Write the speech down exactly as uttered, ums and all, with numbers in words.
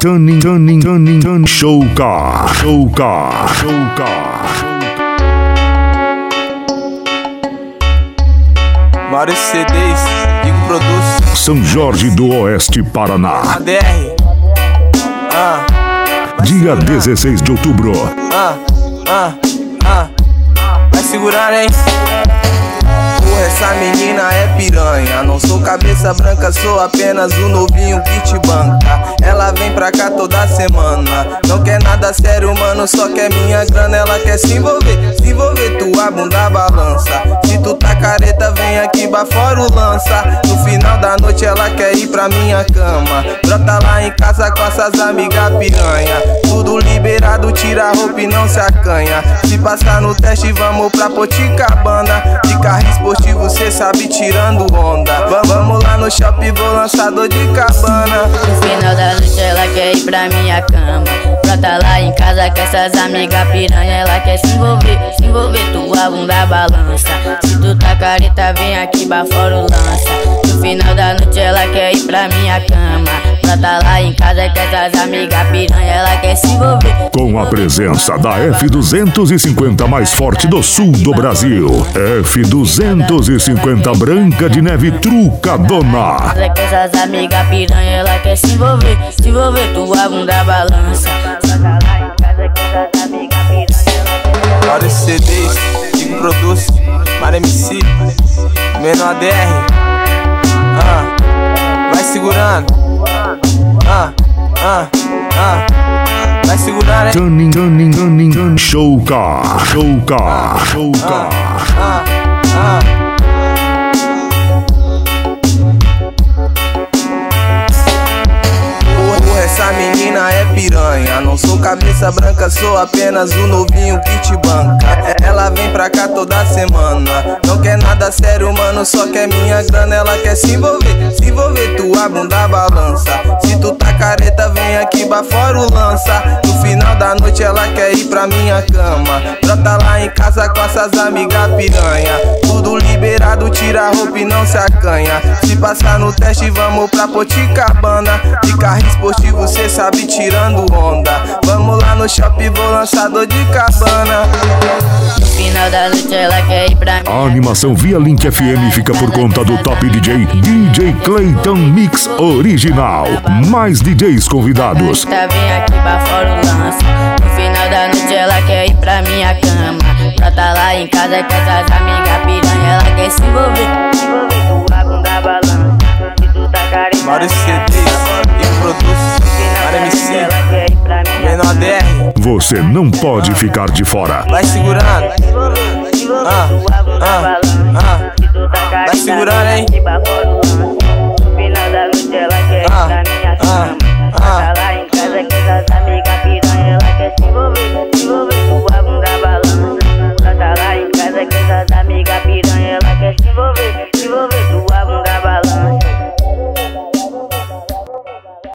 Tuning, tuning, tuning, tuning. Showcar, showcar, showcar. Maurício C Ds, Digo Produz. São Jorge do Oeste, Paraná. A D R. Ah, Dia dezesseis de outubro. ah, ah, ah. Vai segurar, hein? Porra, essa menina é piranha. Não sou cabeça branca, sou apenas o novinho que te banca. Ela vem pra cá toda semana. Não quer nada sério, mano, só quer minha grana. Ela quer se envolver, se envolver, tua bunda balança. Se tu tá careta, vem aqui bafora o lança. No final da noite ela quer ir pra minha cama. Brota lá em casa com essas amigas piranha. Tudo liberado, tira a roupa e não se acanha. Se passar no teste, vamos pra Poticabana. De carro esportivo, cê sabe, tirando onda. Vamos lá no shopping, vou lançar dor de cabana. No final da noite ela quer ir pra minha cama. Brota lá em casa com essas amigas piranha. Ela quer se envolver, se envolver, tua bunda balança. Se tu tá careta, vem aqui bafora o lança. No final da noite ela quer ir pra minha cama. Brota lá em casa com essas amigas piranha. Ela quer se envolver. Com a presença da F duzentos e cinquenta mais forte do sul do Brasil. F duzentos e cinquenta Branca de Neve Trucadona. Casa com essas amigas piranha. Ela quer se envolver, se envolver, tua bunda balança. Brota lá em casa com essas amigas piranha. Maurício C Ds, Digo Produz. Mara M C, Menor A D R. Ah, vai segurando. Ah, ah, ah. Vai segurar, hein? Tuning, tuning, tuning, tuning. Showcar, showcar, showcar. Ah, ah. Porra, essa menina é piranha. Não sou cabeça branca, sou apenas o novinho que te banca. Ela vem pra cá toda semana. Não quer nada sério, mano, só quer minha grana. Ela quer se envolver, se envolver, tua bunda balança. Se tu tá careta, vem aqui bafora o lança. No final da noite ela quer ir pra minha cama. Brota lá em casa com essas amigas piranha. Tudo liberado, tira a roupa e não se acanha. Se passar no teste, vamos pra Poticabana. De carro esportivo, cê sabe, tirando onda. Vamos lá no shopping, vou lançar dor de cabana. No final da noite ela quer ir pra minha. A animação via Link F M fica por conta do top D J D J Clayton Mix Original. Mais D Js convidados. Tá, vem aqui bafora o lança. No final da noite ela quer ir pra minha cama. Brota lá em casa com essas amigas piranha. Ela quer se envolver, se envolver, tua bunda balança. Se tu tá careta, Maurício C Ds, Digo Produz. Mara M C, ela quer ir pra minha. Menor A D R. Você não pode ficar de fora. Vai segurando.